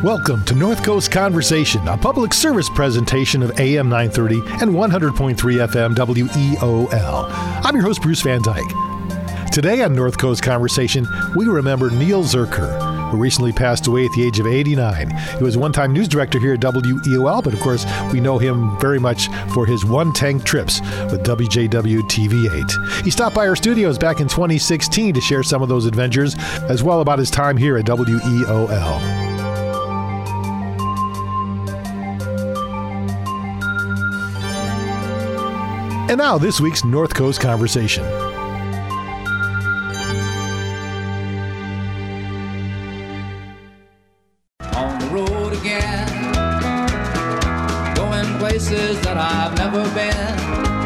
Welcome to North Coast Conversation, a public service presentation of AM 930 and 100.3 FM WEOL. I'm your host, Bruce Van Dyke. Today on North Coast Conversation, we remember Neil Zurcher, who recently passed away at the age of 89. He was a one-time news director here at WEOL, but of course, we know him very much for his one-tank trips with WJW TV8. He stopped by our studios back in 2016 to share some of those adventures, as well about his time here at WEOL. And now, this week's North Coast Conversation. On the road again, going places that I've never been,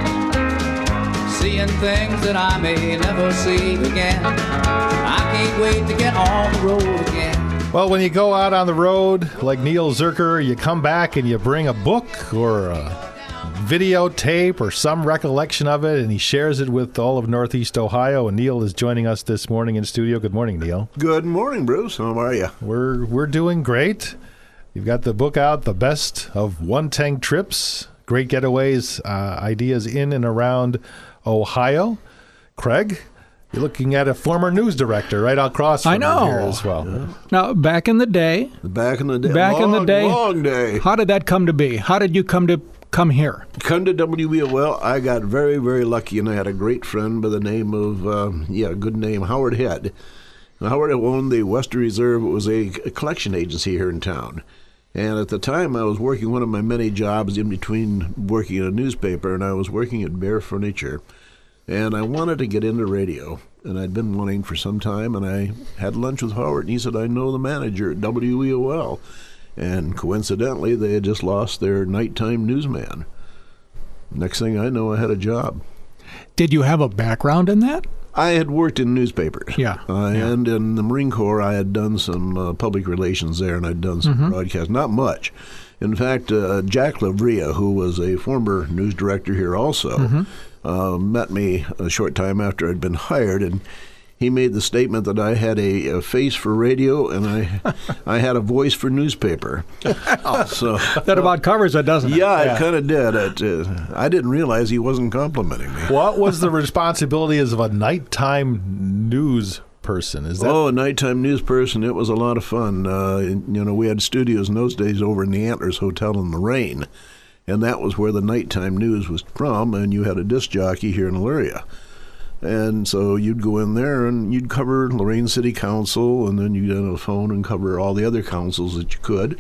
seeing things that I may never see again. I can't wait to get on the road again. Well, when you go out on the road like Neil Zurcher, you come back and you bring a book or a videotape or some recollection of it, and he shares it with all of Northeast Ohio. And Neil is joining us this morning in studio. Good morning, Neil. Good morning, Bruce. How are you? We're doing great. You've got the book out, The Best of One-Tank Trips, Great Getaways, Ideas in and Around Ohio. Craig, you're looking at a former news director right across from you here as well. Yeah. Now, back in the day, long day. How did that come to be? How did you come here? Come to WEOL. Well, I got very, very lucky, and I had a great friend by the name of, Howard Head. Now, Howard owned the Western Reserve. It was a collection agency here in town. And at the time, I was working one of my many jobs in between working in a newspaper, and I was working at Bear Furniture. And I wanted to get into radio, and I'd been wanting for some time, and I had lunch with Howard, and he said, I know the manager at WEOL. And coincidentally, they had just lost their nighttime newsman. Next thing I know, I had a job. Did you have a background in that? I had worked in newspapers. Yeah. And in the Marine Corps, I had done some public relations there, and I'd done some broadcasts. Not much. In fact, Jack Lavria, who was a former news director here also, met me a short time after I'd been hired, and he made the statement that I had a face for radio and I had a voice for newspaper. So that about covers it, doesn't it? Yeah, it kind of did. I didn't realize he wasn't complimenting me. What was the responsibilities of a nighttime news person? A nighttime news person. It was a lot of fun. We had studios in those days over in the Antlers Hotel in Lorain, and that was where the nighttime news was from, and you had a disc jockey here in Elyria. And so you'd go in there and you'd cover Lorain City Council, and then you'd get on the phone and cover all the other councils that you could.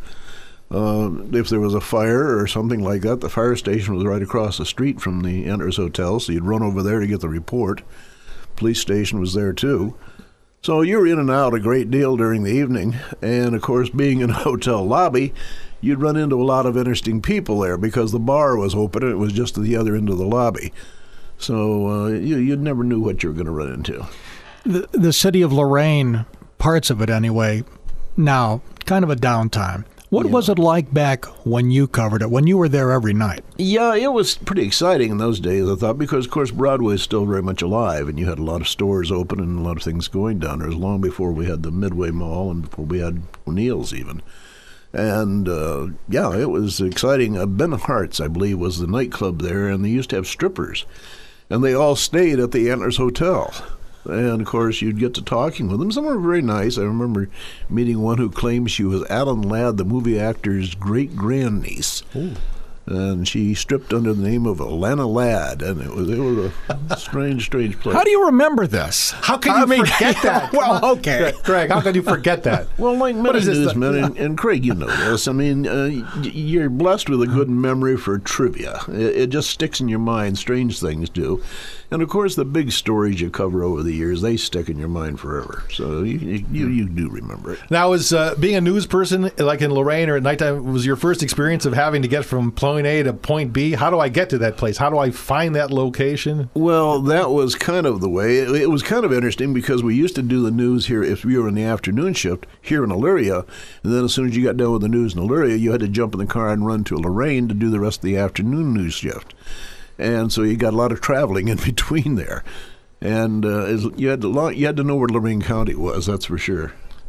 If there was a fire or something like that, the fire station was right across the street from the Antlers Hotel, so you'd run over there to get the report. Police station was there too. So you were in and out a great deal during the evening, and of course, being in a hotel lobby, you'd run into a lot of interesting people there because the bar was open and it was just at the other end of the lobby. So you never knew what you were going to run into. The city of Lorain, parts of it anyway, now kind of a downtime. What was it like back when you covered it, when you were there every night? Yeah, it was pretty exciting in those days, I thought, because, of course, Broadway is still very much alive, and you had a lot of stores open and a lot of things going down there. It was long before we had the Midway Mall and before we had O'Neill's even. And, it was exciting. Ben Hart's, I believe, was the nightclub there, and they used to have strippers. And they all stayed at the Antlers Hotel. And, of course, you'd get to talking with them. Some were very nice. I remember meeting one who claimed she was Alan Ladd, the movie actor's great-grandniece. Ooh. And she stripped under the name of Alana Ladd, and it was a strange place. How do you remember this? How can you forget that? Well, okay. Craig, how can you forget that? Well, like many newsmen, and Craig, you know this, I mean, you're blessed with a good memory for trivia. It just sticks in your mind, strange things do. And, of course, the big stories you cover over the years, they stick in your mind forever. So you do remember it. Now, was being a news person, like in Lorain or at nighttime, was your first experience of having to get from point A to point B? How do I get to that place? How do I find that location? Well, that was kind of the way. It was kind of interesting because we used to do the news here if we were in the afternoon shift here in Elyria. And then as soon as you got done with the news in Elyria, you had to jump in the car and run to Lorain to do the rest of the afternoon news shift. And so you got a lot of traveling in between there. And you had to know where Lorain County was, that's for sure.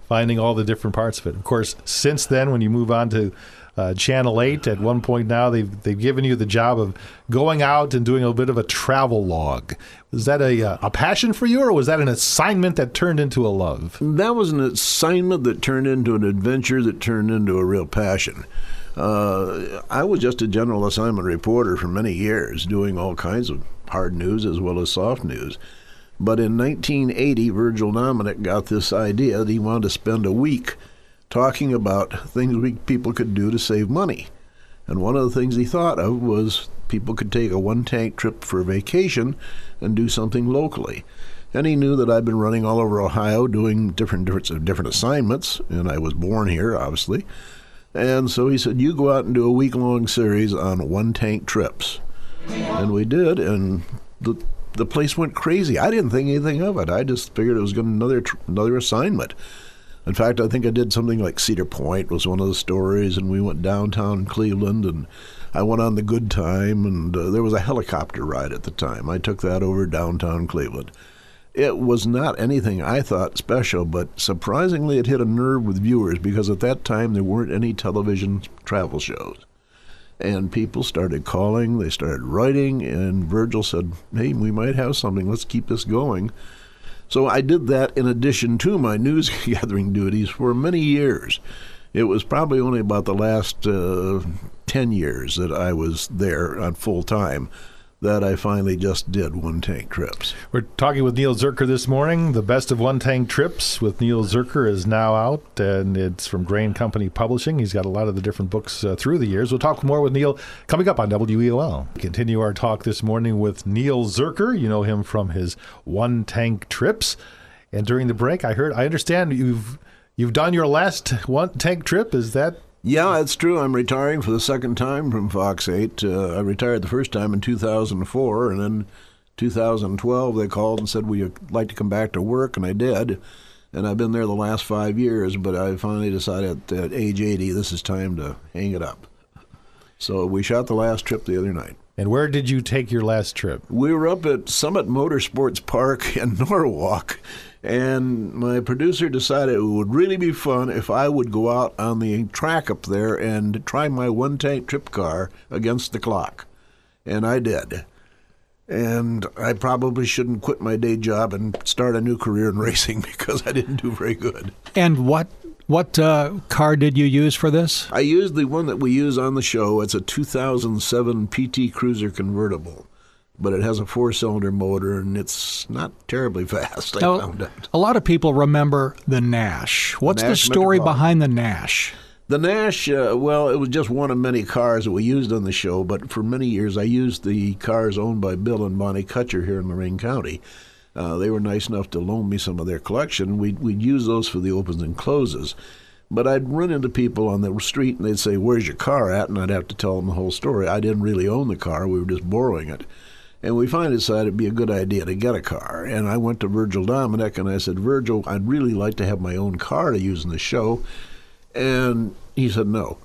finding all the different parts of it. Of course, since then, when you move on to Channel 8, at one point now, they've given you the job of going out and doing a bit of a travel log. Was that a passion for you, or was that an assignment that turned into a love? That was an assignment that turned into an adventure that turned into a real passion. I was just a general assignment reporter for many years, doing all kinds of hard news as well as soft news. But in 1980, Virgil Dominic got this idea that he wanted to spend a week talking about things people could do to save money. And one of the things he thought of was people could take a one-tank trip for vacation and do something locally. And he knew that I'd been running all over Ohio doing different assignments, and I was born here, obviously. And so he said, you go out and do a week-long series on one-tank trips. And we did, and the place went crazy. I didn't think anything of it. I just figured it was going to be another assignment. In fact, I think I did something like Cedar Point was one of the stories, and we went downtown Cleveland, and I went on the Good Time, and there was a helicopter ride at the time. I took that over downtown Cleveland. It was not anything I thought special, but surprisingly it hit a nerve with viewers because at that time there weren't any television travel shows. And people started calling, they started writing, and Virgil said, hey, we might have something, let's keep this going. So I did that in addition to my news gathering duties for many years. It was probably only about the last 10 years that I was there on full time that I finally just did one-tank trips. We're talking with Neil Zurcher this morning. The Best of One-Tank Trips with Neil Zurcher is now out, and it's from Grain Company Publishing. He's got a lot of the different books through the years. We'll talk more with Neil coming up on WEOL. Continue our talk this morning with Neil Zurcher. You know him from his one-tank trips. And during the break, I understand you've done your last one-tank trip. Is that... Yeah, it's true. I'm retiring for the second time from Fox 8. I retired the first time in 2004, and then 2012 they called and said, would you like to come back to work? And I did. And I've been there the last 5 years, but I finally decided at age 80 this is time to hang it up. So we shot the last trip the other night. And where did you take your last trip? We were up at Summit Motorsports Park in Norwalk, and my producer decided it would really be fun if I would go out on the track up there and try my one-tank trip car against the clock. And I did. And I probably shouldn't quit my day job and start a new career in racing because I didn't do very good. And what car did you use for this? I used the one that we use on the show. It's a 2007 PT Cruiser convertible, but it has a 4-cylinder motor, and it's not terribly fast, I found out. A lot of people remember the Nash. What's the story behind the Nash? The Nash, well, it was just one of many cars that we used on the show, but for many years I used the cars owned by Bill and Bonnie Kutcher here in Lorain County. They were nice enough to loan me some of their collection. We'd use those for the opens and closes. But I'd run into people on the street, and they'd say, where's your car at? And I'd have to tell them the whole story. I didn't really own the car. We were just borrowing it. And we finally decided it'd be a good idea to get a car. And I went to Virgil Dominic, and I said, Virgil, I'd really like to have my own car to use in the show. And he said no.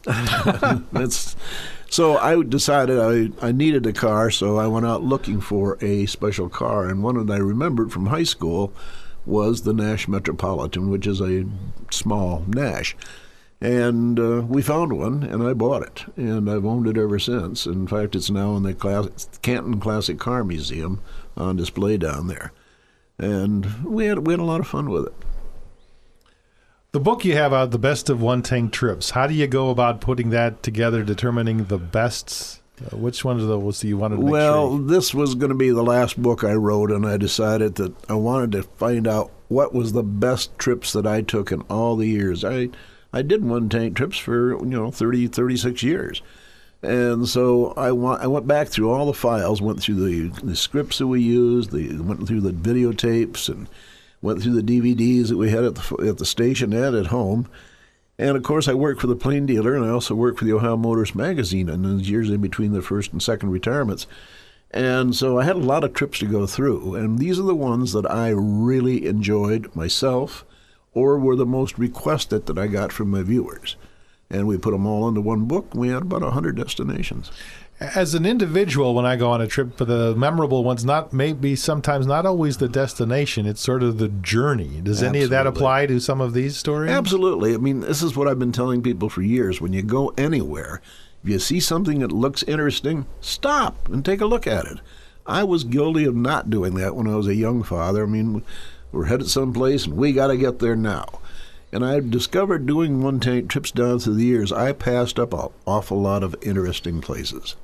So I decided I needed a car, so I went out looking for a special car. And one that I remembered from high school was the Nash Metropolitan, which is a small Nash. And we found one, and I bought it. And I've owned it ever since. In fact, it's now in the Canton Classic Car Museum on display down there. And we had a lot of fun with it. The book you have out, The Best of One-Tank Trips, how do you go about putting that together, determining the bests? Which one of those do you want to make Well, sure? This was going to be the last book I wrote, and I decided that I wanted to find out what was the best trips that I took in all the years. I did one-tank trips for 36 years. And so I went back through all the files, went through the scripts that we used, went through the videotapes, and went through the DVDs that we had at the station and at home. And, of course, I worked for the Plain Dealer, and I also worked for the Ohio Motorist Magazine in those years in between the first and second retirements. And so I had a lot of trips to go through, and these are the ones that I really enjoyed myself or were the most requested that I got from my viewers. And we put them all into one book, and we had about 100 destinations. As an individual, when I go on a trip, the memorable one's sometimes not always the destination. It's sort of the journey. Does any of that apply to some of these stories? Absolutely. I mean, this is what I've been telling people for years. When you go anywhere, if you see something that looks interesting, stop and take a look at it. I was guilty of not doing that when I was a young father. I mean, we're headed someplace and we got to get there now. And I've discovered doing one-tank trips down through the years, I passed up an awful lot of interesting places.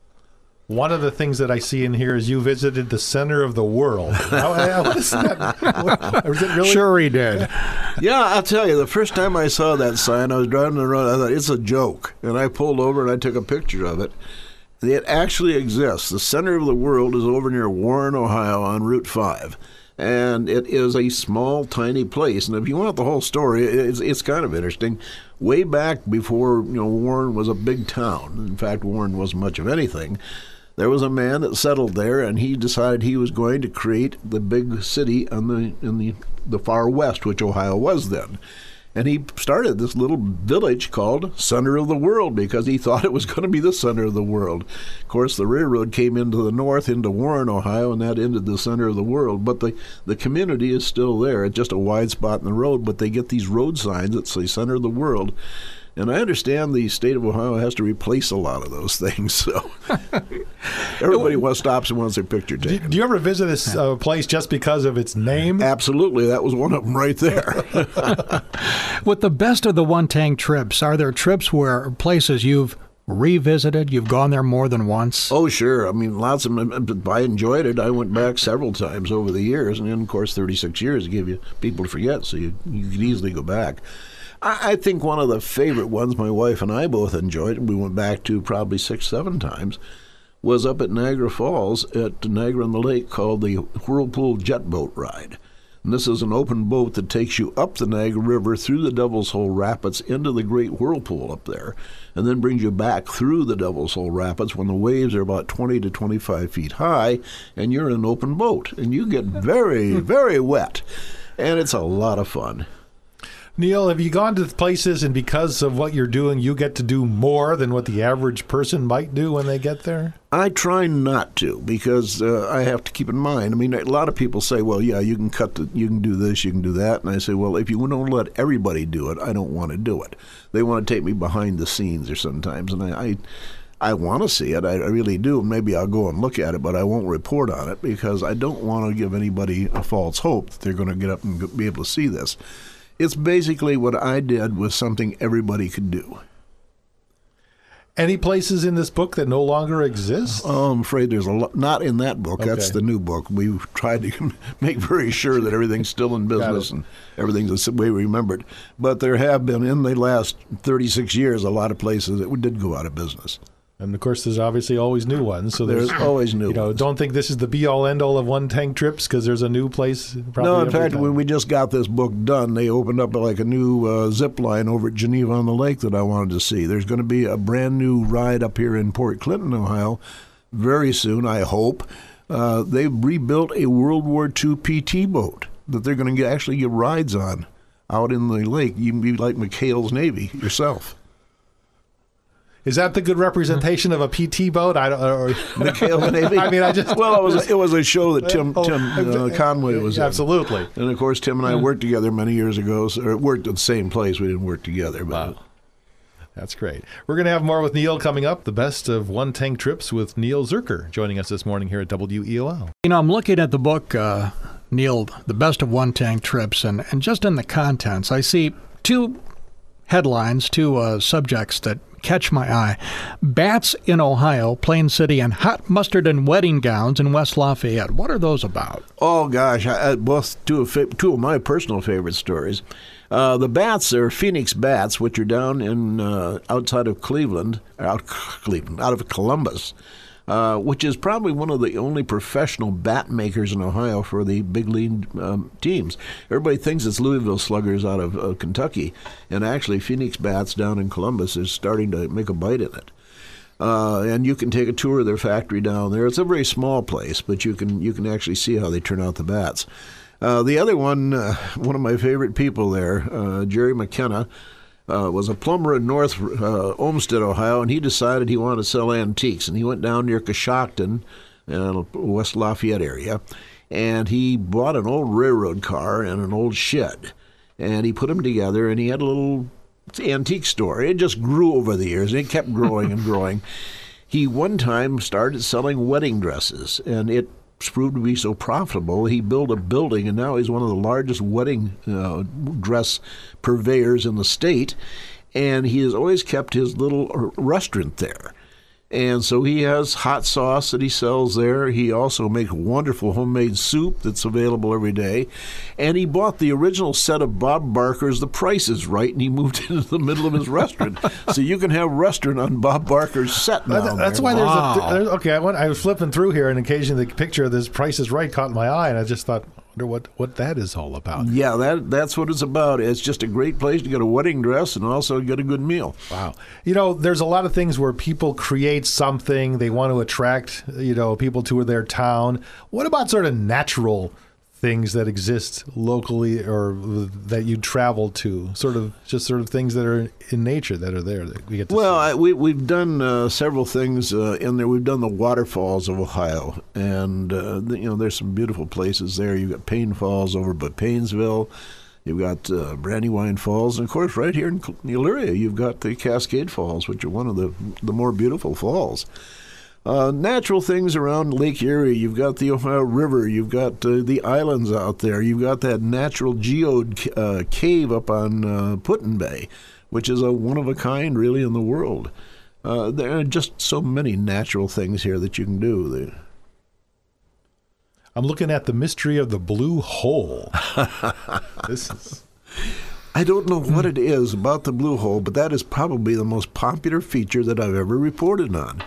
One of the things that I see in here is you visited the center of the world. What is that? Was it really? Sure he did. Yeah, I'll tell you, the first time I saw that sign, I was driving around, I thought, it's a joke. And I pulled over and I took a picture of it. It actually exists. The center of the world is over near Warren, Ohio on Route 5. And it is a small, tiny place. And if you want the whole story, it's kind of interesting. Way back before Warren was a big town, in fact, Warren wasn't much of anything, there was a man that settled there, and he decided he was going to create the big city in the far west, which Ohio was then. And he started this little village called Center of the World because he thought it was going to be the center of the world. Of course, the railroad came into the north, into Warren, Ohio, and that ended the center of the world. But the community is still there. It's just a wide spot in the road, but they get these road signs that say Center of the World. And I understand the state of Ohio has to replace a lot of those things, so everybody stops and wants their picture taken. Do you ever visit this place just because of its name? Absolutely. That was one of them right there. With the best of the one-tank trips, are there trips where places you've revisited, you've gone there more than once? Oh, sure. I mean, lots of them. I enjoyed it. I went back several times over the years, and then, of course, 36 years give you people to forget, so you can easily go back. I think one of the favorite ones my wife and I both enjoyed, and we went back to probably 6-7 times, was up at Niagara Falls at Niagara-on-the-Lake called the Whirlpool Jet Boat Ride. And this is an open boat that takes you up the Niagara River through the Devil's Hole Rapids into the Great Whirlpool up there, and then brings you back through the Devil's Hole Rapids when the waves are about 20 to 25 feet high, and you're in an open boat, and you get very, very wet, and it's a lot of fun. Neil, have you gone to places and because of what you're doing, you get to do more than what the average person might do when they get there? I try not to because I have to keep in mind. I mean, a lot of people say, well, yeah, you can do this, you can do that. And I say, well, if you don't let everybody do it, I don't want to do it. They want to take me behind the scenes or sometimes. And I want to see it. I really do. Maybe I'll go and look at it, but I won't report on it because I don't want to give anybody a false hope that they're going to get up and be able to see this. It's basically what I did was something everybody could do. Any places in this book that no longer exist? Oh, I'm afraid there's a lot. Not in that book. Okay. That's the new book. We've tried to make very sure that everything's still in business and everything's the way we remembered. But there have been, in the last 36 years, a lot of places that did go out of business. And, of course, there's obviously always new ones. So there's always new ones. Don't think this is the be-all, end-all of one-tank trips because there's a new place. No, in fact, when we just got this book done, they opened up like a new zip line over at Geneva-on-the-Lake that I wanted to see. There's going to be a brand-new ride up here in Port Clinton, Ohio, very soon, I hope. They've rebuilt a World War II PT boat that they're going to actually give rides on out in the lake. You can be like McHale's Navy yourself. Is that the good representation of a PT boat? McHale's Navy. I mean, it was a show that Tim Conway was in. Absolutely. And of course, Tim and I worked together many years ago. Or worked at the same place. We didn't work together. But wow. That's great. We're going to have more with Neil coming up. The best of one-tank trips with Neil Zurcher joining us this morning here at WEOL. I'm looking at the book, Neil, The Best of One-Tank Trips, and just in the contents, I see two headlines, two subjects that catch my eye. Bats in Ohio, Plain City, and hot mustard and wedding gowns in West Lafayette. What are those about? Oh, gosh. Both two of my personal favorite stories. The bats are Phoenix bats, which are down in outside of out of Columbus, which is probably one of the only professional bat makers in Ohio for the big league teams. Everybody thinks it's Louisville Sluggers out of Kentucky, and actually Phoenix Bats down in Columbus is starting to make a bite in it. And you can take a tour of their factory down there. It's a very small place, but you can actually see how they turn out the bats. The other one of my favorite people there, Jerry McKenna, was a plumber in North Olmsted, Ohio, and he decided he wanted to sell antiques. And he went down near Coshocton, West Lafayette area, and he bought an old railroad car and an old shed. And he put them together, and he had a little antique store. It just grew over the years, and it kept growing and growing. He one time started selling wedding dresses, and it proved to be so profitable, he built a building, and now he's one of the largest wedding dress purveyors in the state, and he has always kept his little restaurant there. And so he has hot sauce that he sells there. He also makes wonderful homemade soup that's available every day. And he bought the original set of Bob Barker's The Price is Right, and he moved into the middle of his restaurant. So you can have a restaurant on Bob Barker's set now. That's why there's okay, I was flipping through here, and occasionally the picture of this Price is Right caught my eye, and I just thought, I wonder what that is all about. Yeah, that's what it's about. It's just a great place to get a wedding dress and also get a good meal. Wow. There's a lot of things where people create something, they want to attract, people to their town. What about sort of natural things that exist locally or that you travel to? Sort of things that are in nature that are there that we get to see. We've done several things in there. We've done the waterfalls of Ohio, and there's some beautiful places there. You've got Payne Falls over by Paynesville. You've got Brandywine Falls, and of course, right here in Elyria, you've got the Cascade Falls, which are one of the more beautiful falls. Natural things around Lake Erie. You've got the Ohio River. You've got the islands out there. You've got that natural geode cave up on Put-in Bay, which is a one-of-a-kind, really, in the world. There are just so many natural things here that you can do. I'm looking at the mystery of the Blue Hole. I don't know what it is about the Blue Hole, but that is probably the most popular feature that I've ever reported on.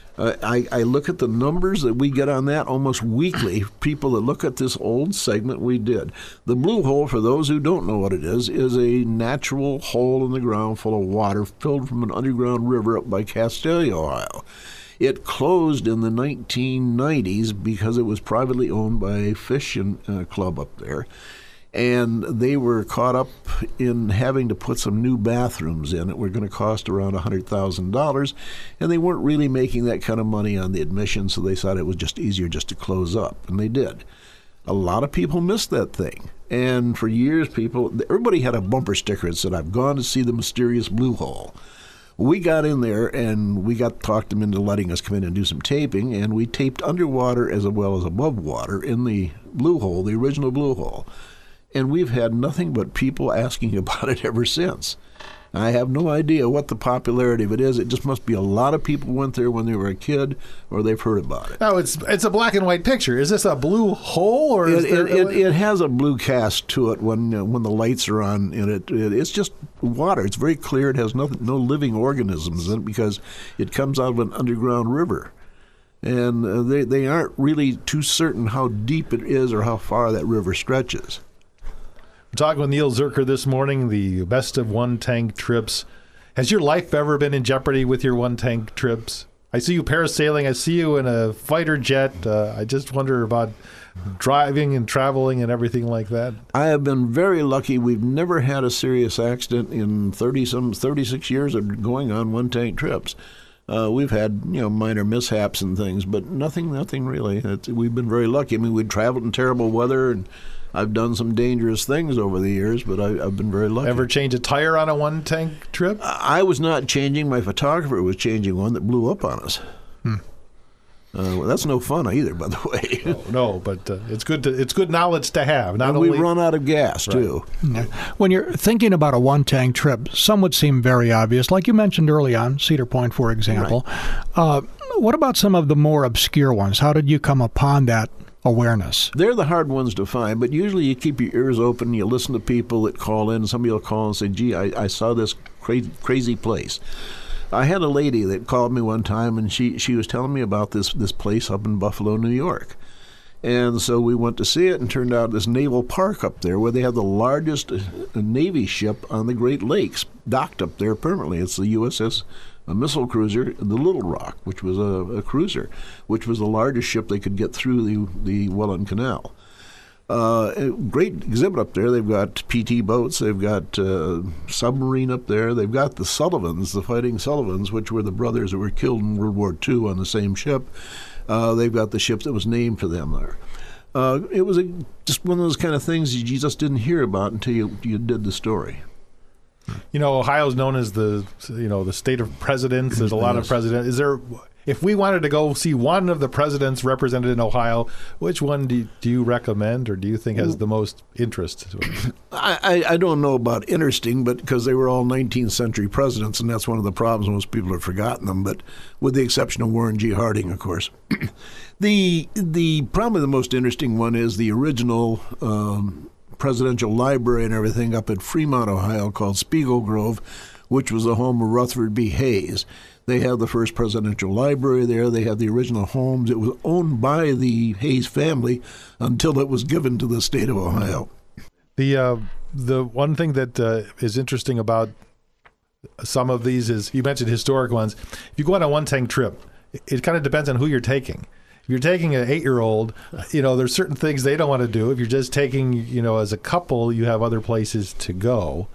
I look at the numbers that we get on that almost weekly, people that look at this old segment we did. The Blue Hole, for those who don't know what it is a natural hole in the ground full of water filled from an underground river up by Castalia, Ohio. It closed in the 1990s because it was privately owned by a fishing club up there. And they were caught up in having to put some new bathrooms in. It were going to cost around $100,000, and they weren't really making that kind of money on the admission, so they thought it was just easier just to close up, and they did. A lot of people missed that thing, and for years, everybody had a bumper sticker that said, "I've gone to see the mysterious Blue Hole." We got in there, and we talked them into letting us come in and do some taping, and we taped underwater as well as above water in the Blue Hole, the original Blue Hole. And we've had nothing but people asking about it ever since. I have no idea what the popularity of it is. It just must be a lot of people went there when they were a kid, or they've heard about it. Now, it's a black and white picture. Is this a blue hole, or it has a blue cast to it when the lights are on in it. It's just water. It's very clear. It has no living organisms in it because it comes out of an underground river. And they aren't really too certain how deep it is or how far that river stretches. Talking with Neil Zurcher this morning, the best of one-tank trips. Has your life ever been in jeopardy with your one-tank trips? I see you parasailing. I see you in a fighter jet. I just wonder about driving and traveling and everything like that. I have been very lucky. We've never had a serious accident in 36 years of going on one-tank trips. We've had minor mishaps and things, but nothing really. We've been very lucky. I mean, we've traveled in terrible weather, and I've done some dangerous things over the years, but I've been very lucky. Ever change a tire on a one-tank trip? I was not changing. My photographer was changing one that blew up on us. Well, that's no fun either, by the way. No, but it's good knowledge to have. And we run out of gas, too. Right. When you're thinking about a one-tank trip, some would seem very obvious, like you mentioned early on, Cedar Point, for example. Right. What about some of the more obscure ones? How did you come upon that awareness? They're the hard ones to find, but usually you keep your ears open, you listen to people that call in. Somebody will call and say, gee, I saw this crazy place. I had a lady that called me one time, and she was telling me about this place up in Buffalo, New York. And so we went to see it, and turned out this naval park up there where they have the largest Navy ship on the Great Lakes docked up there permanently. It's the USS missile cruiser, the Little Rock, which was a cruiser, which was the largest ship they could get through the Welland Canal. A great exhibit up there. They've got PT boats. They've got submarine up there. They've got the Sullivans, the Fighting Sullivans, which were the brothers that were killed in World War II on the same ship. They've got the ship that was named for them there. It was just one of those kind of things you just didn't hear about until you did the story. You know, Ohio is known as the state of presidents. There's a lot of presidents. Is there? If we wanted to go see one of the presidents represented in Ohio, which one do you recommend, or do you think has the most interest? I don't know about interesting, but because they were all 19th century presidents, and that's one of the problems. Most people have forgotten them, but with the exception of Warren G. Harding, of course. The probably the most interesting one is the original presidential library and everything up at Fremont, Ohio, called Spiegel Grove, which was the home of Rutherford B. Hayes. They have the first presidential library there. They have the original homes. It was owned by the Hayes family until it was given to the state of Ohio. The one thing that is interesting about some of these is, you mentioned historic ones. If you go on a one-tank trip, it kind of depends on who you're taking. If you're taking an 8-year-old, there's certain things they don't want to do. If you're just taking, as a couple, you have other places to go.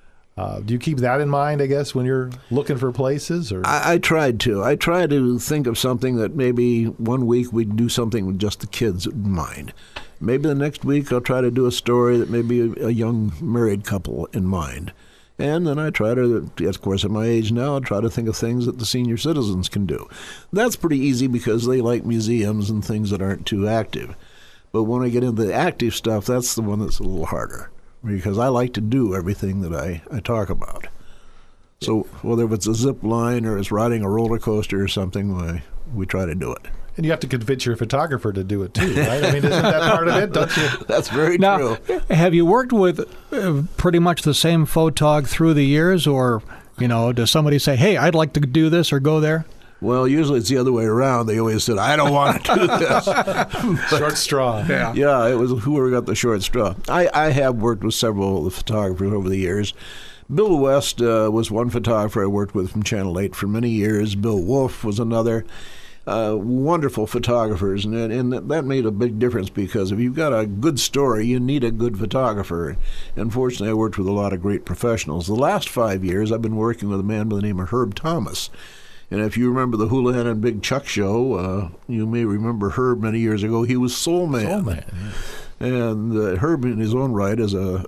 Do you keep that in mind, I guess, when you're looking for places? Or I tried to. I tried to think of something that maybe one week we'd do something with just the kids in mind. Maybe the next week I'll try to do a story that maybe a young married couple in mind. And then I try to, of course, at my age now, I try to think of things that the senior citizens can do. That's pretty easy because they like museums and things that aren't too active. But when I get into the active stuff, that's the one that's a little harder, because I like to do everything that I talk about. So whether it's a zip line or it's riding a roller coaster or something, we try to do it. And you have to convince your photographer to do it too, right? I mean, isn't that part of it, don't you? That's very true. Have you worked with pretty much the same photog through the years, or, does somebody say, hey, I'd like to do this or go there? Well, usually it's the other way around. They always said, I don't want to do this. Short straw. Yeah, it was whoever got the short straw. I have worked with several of the photographers over the years. Bill West was one photographer I worked with from Channel 8 for many years. Bill Wolf was another. Wonderful photographers, and that made a big difference, because if you've got a good story, you need a good photographer. And fortunately, I worked with a lot of great professionals. The last 5 years, I've been working with a man by the name of Herb Thomas. And if you remember the Houlihan and Big Chuck show, you may remember Herb many years ago. He was Soul Man. Soul Man, yeah. And Herb, in his own right, is a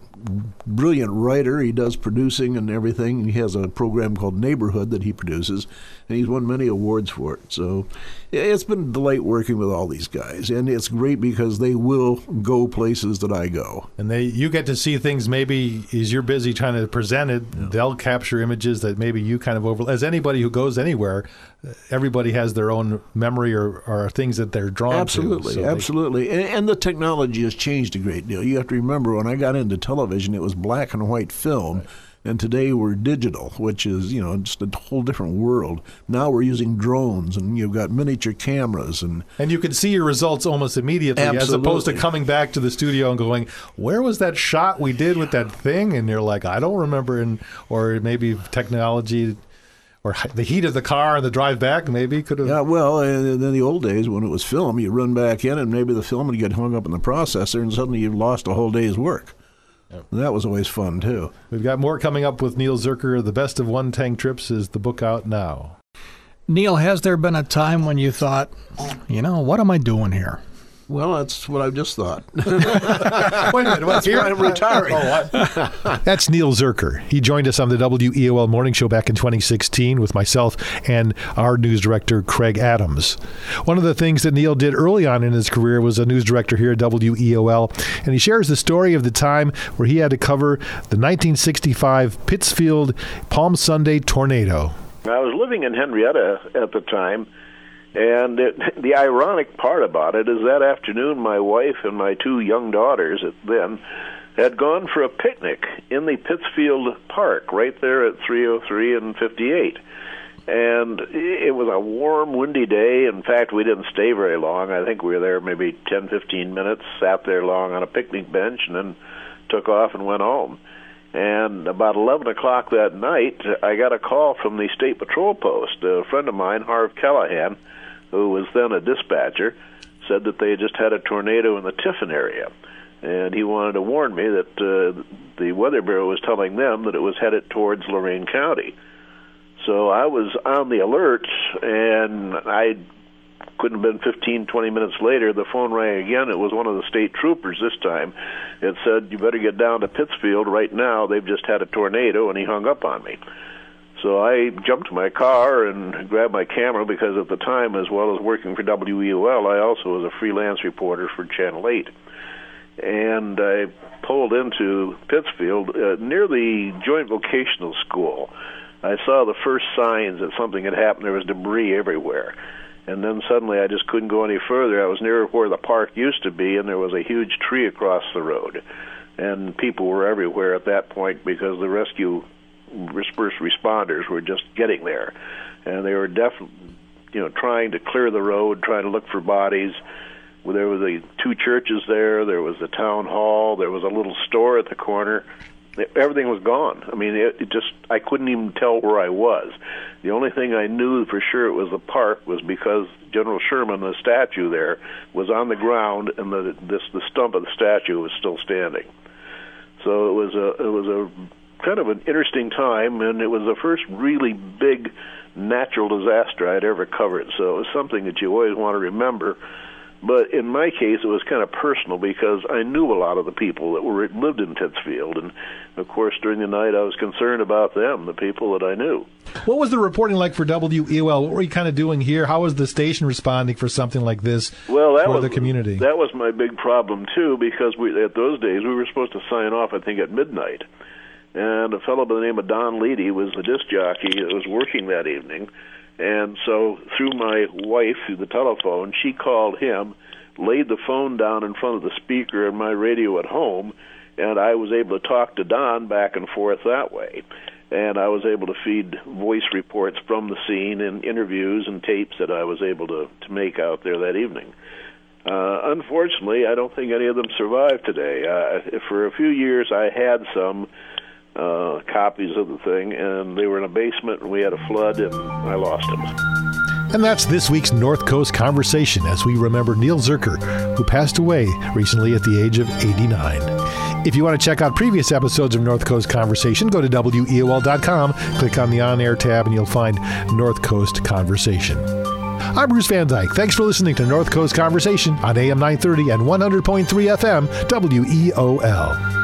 brilliant writer. He does producing and everything. He has a program called Neighborhood that he produces, and he's won many awards for it. So it's been a delight working with all these guys, and it's great because they will go places that I go. And you get to see things maybe as you're busy trying to present it. Yeah. They'll capture images that maybe you kind of as anybody who goes anywhere, everybody has their own memory or things that they're drawn to. Absolutely. And the technology has changed a great deal. You have to remember, when I got into television, it was black and white film. Right. And today we're digital, which is, just a whole different world. Now we're using drones, and you've got miniature cameras. And you can see your results almost immediately. Absolutely. As opposed to coming back to the studio and going, where was that shot we did with that thing? And you're like, I don't remember. Or maybe technology or the heat of the car and the drive back maybe could have. Yeah, well, and in the old days when it was film, you'd run back in and maybe the film would get hung up in the processor, and suddenly you've lost a whole day's work. Yep. That was always fun, too. We've got more coming up with Neil Zurcher. The Best of One Tank Trips is the book out now. Neil, has there been a time when you thought, what am I doing here? Well, that's what I've just thought. Wait a minute. What's here? I'm retiring. That's Neil Zurcher. He joined us on the WEOL Morning Show back in 2016 with myself and our news director, Craig Adams. One of the things that Neil did early on in his career was a news director here at WEOL, and he shares the story of the time where he had to cover the 1965 Pittsfield Palm Sunday tornado. I was living in Henrietta at the time, and the ironic part about it is that afternoon my wife and my 2 young daughters then had gone for a picnic in the Pittsfield Park right there at 303 and 58. And it was a warm, windy day. In fact, we didn't stay very long. I think we were there maybe 10, 15 minutes, sat there long on a picnic bench, and then took off and went home. And about 11 o'clock that night, I got a call from the State Patrol Post. A friend of mine, Harv Callahan, who was then a dispatcher, said that they had just had a tornado in the Tiffin area. and he wanted to warn me that the Weather Bureau was telling them that it was headed towards Lorain County. So I was on the alert, and I couldn't have been 15, 20 minutes later, the phone rang again. It was one of the state troopers this time. It said, "You better get down to Pittsfield right now. They've just had a tornado," and he hung up on me. So I jumped to my car and grabbed my camera because at the time, as well as working for WEOL, I also was a freelance reporter for Channel 8. And I pulled into Pittsfield near the Joint Vocational School. I saw the first signs that something had happened. There was debris everywhere. And then suddenly I just couldn't go any further. I was near where the park used to be, and there was a huge tree across the road. And people were everywhere at that point because the first responders were just getting there. And they were definitely, trying to clear the road, trying to look for bodies. There were the two churches there. There was the town hall. There was a little store at the corner. Everything was gone. I mean, I couldn't even tell where I was. The only thing I knew for sure it was the park was because General Sherman, the statue there, was on the ground, and the stump of the statue was still standing. So it was a kind of an interesting time, and it was the first really big natural disaster I'd ever covered. So it was something that you always want to remember. But in my case, it was kind of personal because I knew a lot of the people that lived in Pittsfield. And, of course, during the night, I was concerned about them, the people that I knew. What was the reporting like for WEOL? What were you kind of doing here? How was the station responding for something like this for the community? That was my big problem, too, because at those days, we were supposed to sign off, I think, at midnight. And a fellow by the name of Don Leedy was the disc jockey that was working that evening. And so through my wife, through the telephone, she called him, laid the phone down in front of the speaker in my radio at home, and I was able to talk to Don back and forth that way. And I was able to feed voice reports from the scene and interviews and tapes that I was able to make out there that evening. Unfortunately, I don't think any of them survived today. For a few years, I had some copies of the thing, and they were in a basement, and we had a flood, and I lost them. And that's this week's North Coast Conversation as we remember Neil Zurcher, who passed away recently at the age of 89. If you want to check out previous episodes of North Coast Conversation, go to WEOL.com, click on the On Air tab, and you'll find North Coast Conversation. I'm Bruce Van Dyke. Thanks for listening to North Coast Conversation on AM 930 and 100.3 FM WEOL.